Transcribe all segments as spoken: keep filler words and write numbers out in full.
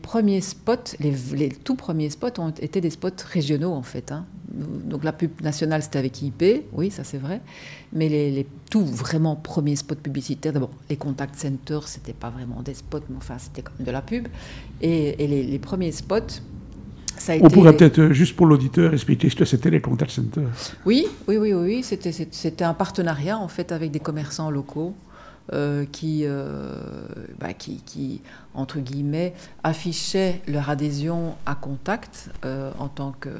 premiers spots, les, les tout premiers spots ont été des spots régionaux en fait. Hein. Donc la pub nationale c'était avec I P, oui ça c'est vrai, mais les, les tout vraiment premiers spots publicitaires, d'abord les contact centers c'était pas vraiment des spots, mais enfin c'était comme de la pub, et, et les, les premiers spots, ça a On été... pourrait peut-être juste pour l'auditeur expliquer ce que c'était les contact centers. Oui, oui, oui, oui, c'était, c'était un partenariat en fait avec des commerçants locaux. Euh, qui, euh, bah, qui, qui, entre guillemets, affichaient leur adhésion à Contact euh, en tant que,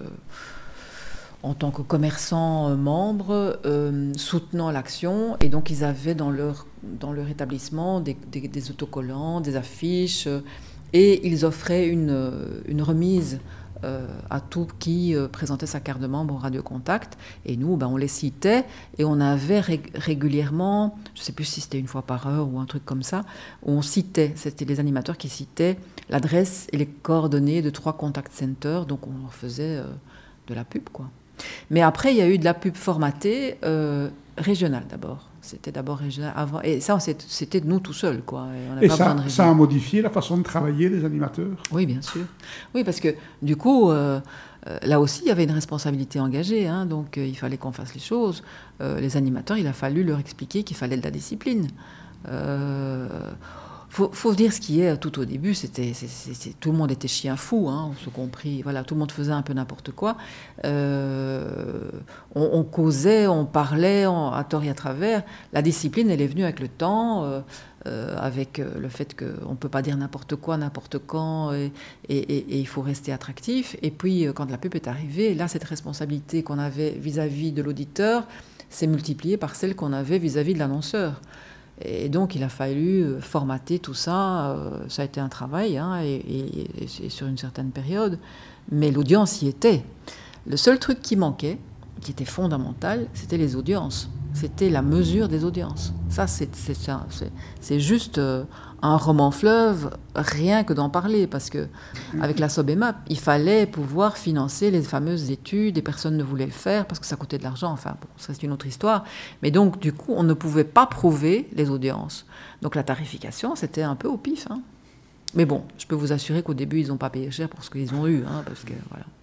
en tant que commerçants euh, membres, euh, soutenant l'action. Et donc, ils avaient dans leur, dans leur établissement des, des, des autocollants, des affiches, euh, et ils offraient une, une remise Euh, à tout qui euh, présentait sa carte de membre au Radio Contact. Et nous, ben, on les citait et on avait rég- régulièrement, je ne sais plus si c'était une fois par heure ou un truc comme ça, où on citait, c'était les animateurs qui citaient l'adresse et les coordonnées de trois contact centers, donc on leur faisait euh, de la pub, quoi. Mais après, il y a eu de la pub formatée euh, régionale d'abord. C'était d'abord régional avant. Et ça, c'était de nous tout seuls, quoi. Et, on et pas ça, besoin de ça a modifié la façon de travailler des animateurs? Oui, bien sûr. Oui, parce que du coup, euh, euh, là aussi, il y avait une responsabilité engagée. Hein, donc, euh, il fallait qu'on fasse les choses. Euh, les animateurs, il a fallu leur expliquer qu'il fallait de la discipline. Euh, faut, faut dire ce qui est. Tout au début, c'était, c'est, c'est, c'est, tout le monde était chien fou, hein, on se compris. Voilà, tout le monde faisait un peu n'importe quoi. Euh, on, on causait, on parlait on, à tort et à travers. La discipline, elle est venue avec le temps, euh, euh, avec le fait qu'on ne peut pas dire n'importe quoi, n'importe quand, et, et, et, et il faut rester attractif. Et puis, quand la pub est arrivée, là, cette responsabilité qu'on avait vis-à-vis de l'auditeur s'est multipliée par celle qu'on avait vis-à-vis de l'annonceur. Et donc, il a fallu formater tout ça. Ça a été un travail, hein, et, et, et sur une certaine période. Mais l'audience y était. Le seul truc qui manquait, qui était fondamental, c'était les audiences. C'était la mesure des audiences. Ça, c'est, c'est, c'est, c'est juste un roman fleuve, rien que d'en parler, parce que avec la Sobemap, il fallait pouvoir financer les fameuses études, et personne ne voulait le faire parce que ça coûtait de l'argent. Enfin, bon, ça c'est une autre histoire. Mais donc, du coup, on ne pouvait pas prouver les audiences. Donc, la tarification, c'était un peu au pif, hein. Mais bon, je peux vous assurer qu'au début, ils n'ont pas payé cher pour ce qu'ils ont eu, hein, parce que voilà.